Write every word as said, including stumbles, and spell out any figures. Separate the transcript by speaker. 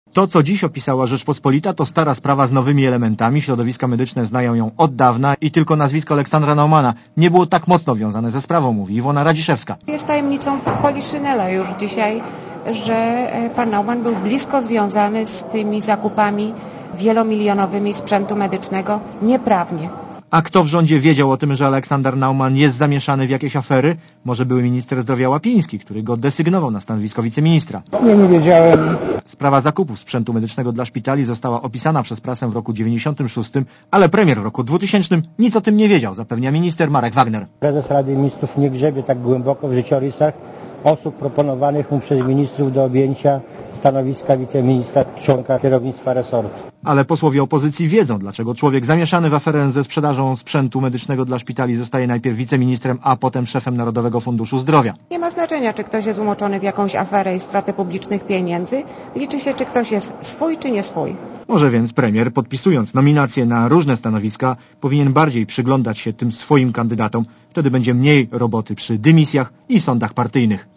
Speaker 1: To, co dziś opisała Rzeczpospolita, to stara sprawa z nowymi elementami. Środowiska medyczne znają ją od dawna i tylko nazwisko Aleksandra Naumana nie było tak mocno wiązane ze sprawą, mówi Iwona Radziszewska.
Speaker 2: Jest tajemnicą Poliszynela już dzisiaj, że pan Naumann był blisko związany z tymi zakupami wielomilionowymi sprzętu medycznego nieprawnie.
Speaker 1: A kto w rządzie wiedział o tym, że Aleksander Naumann jest zamieszany w jakieś afery? Może były minister zdrowia Łapiński, który go desygnował na stanowisko wiceministra.
Speaker 3: Nie, nie wiedziałem.
Speaker 1: Sprawa zakupów sprzętu medycznego dla szpitali została opisana przez prasę w roku dziewięćdziesiątym szóstym, ale premier w roku dwutysięcznym nic o tym nie wiedział, zapewnia minister Marek Wagner.
Speaker 3: Prezes Rady Ministrów nie grzebie tak głęboko w życiorysach osób proponowanych mu przez ministrów do objęcia stanowiska wiceministra, członka kierownictwa resortu.
Speaker 1: Ale posłowie opozycji wiedzą, dlaczego człowiek zamieszany w aferę ze sprzedażą sprzętu medycznego dla szpitali zostaje najpierw wiceministrem, a potem szefem Narodowego Funduszu Zdrowia.
Speaker 2: Nie ma znaczenia, czy ktoś jest umoczony w jakąś aferę i stratę publicznych pieniędzy. Liczy się, czy ktoś jest swój, czy nie swój.
Speaker 1: Może więc premier, podpisując nominacje na różne stanowiska, powinien bardziej przyglądać się tym swoim kandydatom. Wtedy będzie mniej roboty przy dymisjach i sądach partyjnych.